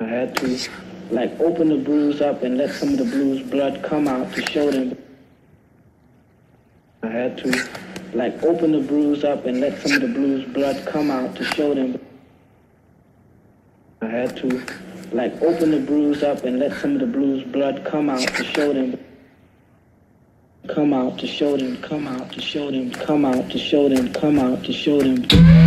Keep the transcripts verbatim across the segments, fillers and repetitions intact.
I had to like open the bruise up and let some of the bruise blood come out to show them. I had to like open the bruise up and let some of the bruise blood come out to show them. I had to like open the bruise up and let some of the bruise blood come out to show them. Come out to show them, come out to show them, come out to show them, come out to show them.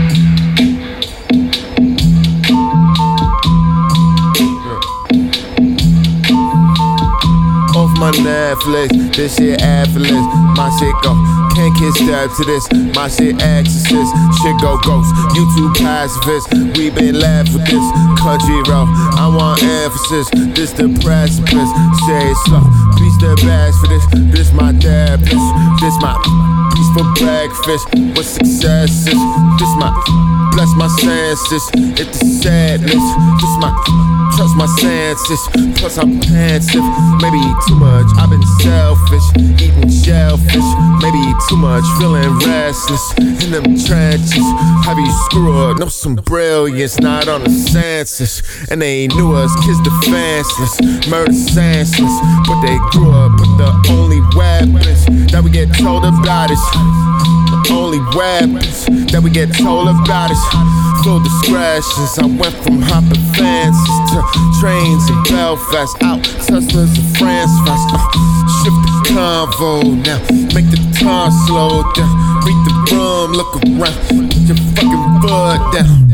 Off my Netflix, this shit effortless. My shit go, can't kiss step to this. My shit exorcist, shit go ghost. YouTube pacifist, we been left with this country road. I want emphasis, this the precipice. Say it slow, beats the best for this. This my therapist, this my piece for breakfast. What success is, this my bless my senses. It's the sadness, this my trust my senses. Plus I'm pensive, maybe too much. I've been selfish, eating shellfish. Maybe too much, feeling restless in them trenches. Have you screwed? Know some brilliance, not on the senses. And they knew us, kids defenseless, murder senseless. But they grew up with the only weapons that we get told about is the only weapons that we get told about is full discretions. I went from hopping fences to trains in Belfast, out Teslas and France fast. Uh, shift the convo now, make the time slow down. Read the room, look around, put your fucking foot down.